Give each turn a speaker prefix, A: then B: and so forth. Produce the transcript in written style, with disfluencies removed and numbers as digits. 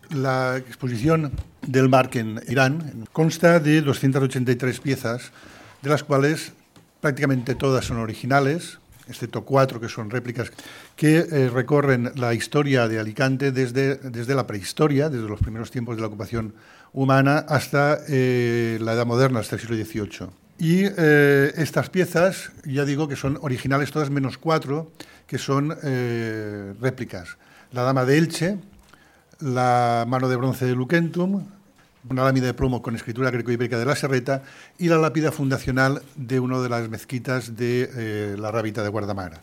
A: La exposición del Marc en Irán consta de 283 piezas, de las cuales prácticamente todas son originales, excepto 4 que son réplicas, que recorren la historia de Alicante desde la prehistoria, desde los primeros tiempos de la ocupación humana, hasta la Edad Moderna, hasta el siglo XVIII. Y estas piezas, ya digo que son originales todas, menos 4 que son réplicas. La Dama de Elche, la mano de bronce de Luquentum, una lámina de plomo con escritura greco-ibérica de la Serreta y la lápida fundacional de una de las mezquitas de la Rábita de Guardamar.